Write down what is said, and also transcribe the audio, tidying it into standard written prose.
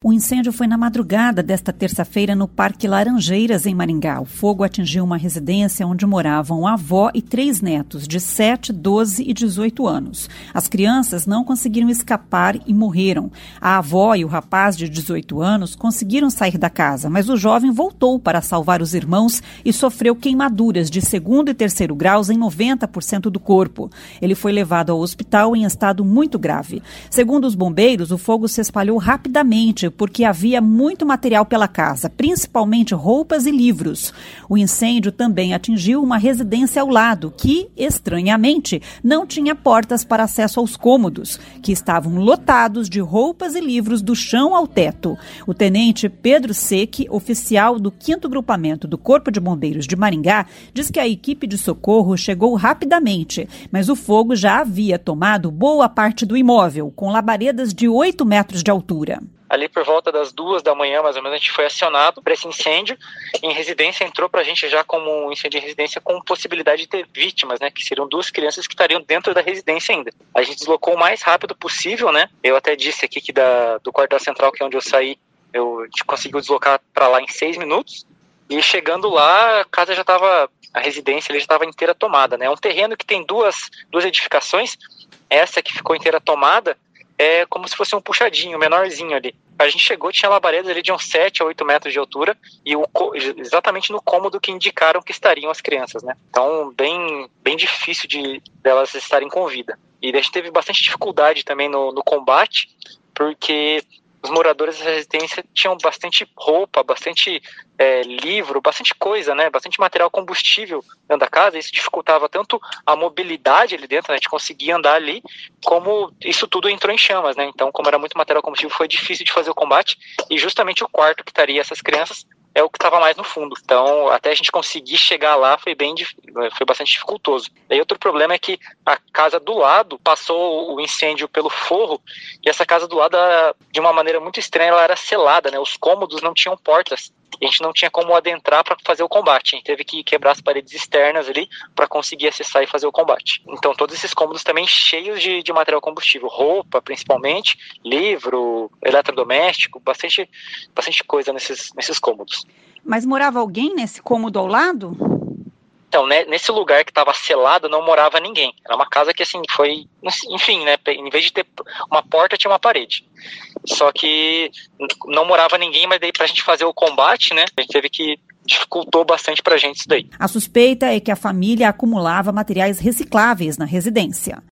O incêndio foi na madrugada desta terça-feira no Parque Laranjeiras, em Maringá. O fogo atingiu uma residência onde moravam a avó e 3 netos, de 7, 12 e 18 anos. As crianças não conseguiram escapar e morreram. A avó e o rapaz de 18 anos conseguiram sair da casa, mas o jovem voltou para salvar os irmãos e sofreu queimaduras de 2º e 3º graus em 90% do corpo. Ele foi levado ao hospital em estado muito grave. Segundo os bombeiros, o fogo se espalhou rapidamente porque havia muito material pela casa, principalmente roupas e livros. O incêndio também atingiu uma residência ao lado, que, estranhamente, não tinha portas para acesso aos cômodos, que estavam lotados de roupas e livros do chão ao teto. O tenente Pedro Secchi, oficial do 5º Grupamento do Corpo de Bombeiros de Maringá, diz que a equipe de socorro chegou rapidamente, mas o fogo já havia tomado boa parte do imóvel, com labaredas de 8 metros de altura. Ali por volta das 2 da manhã, mais ou menos, a gente foi acionado para esse incêndio. Em residência, entrou para a gente já como um incêndio em residência com possibilidade de ter vítimas, né? Que seriam 2 crianças que estariam dentro da residência ainda. A gente deslocou o mais rápido possível, né? Eu até disse aqui que do quartel central, que é onde eu saí, a gente conseguiu deslocar para lá em 6 minutos. E chegando lá, a casa já estava, a residência ali já estava inteira tomada, né? É um terreno que tem duas edificações. Essa que ficou inteira tomada é como se fosse um puxadinho, menorzinho ali. A gente chegou, tinha labaredas ali de uns 7 a 8 metros de altura e exatamente no cômodo que indicaram que estariam as crianças, né? Então, bem difícil delas estarem com vida. E a gente teve bastante dificuldade também no combate, porque os moradores da residência tinham bastante roupa, bastante livro, bastante coisa, né? Bastante material combustível dentro da casa. Isso dificultava tanto a mobilidade ali dentro, né? A gente conseguia andar ali, como isso tudo entrou em chamas, né? Então, como era muito material combustível, foi difícil de fazer o combate. E justamente o quarto que estaria essas crianças é o que estava mais no fundo. Então, até a gente conseguir chegar lá foi bastante dificultoso. E outro problema é que a casa do lado passou o incêndio pelo forro e essa casa do lado, de uma maneira muito estranha, ela era selada, né? Os cômodos não tinham portas. A gente não tinha como adentrar para fazer o combate. A gente teve que quebrar as paredes externas ali para conseguir acessar e fazer o combate. Então, todos esses cômodos também cheios de material combustível. Roupa, principalmente, livro, eletrodoméstico, bastante coisa nesses cômodos. Mas morava alguém nesse cômodo ao lado? Então, né, nesse lugar que estava selado, não morava ninguém. Era uma casa que, assim, foi... Enfim, né, em vez de ter uma porta, tinha uma parede. Só que não morava ninguém, mas daí pra gente fazer o combate, né, a gente teve que... dificultou bastante pra gente isso daí. A suspeita é que a família acumulava materiais recicláveis na residência.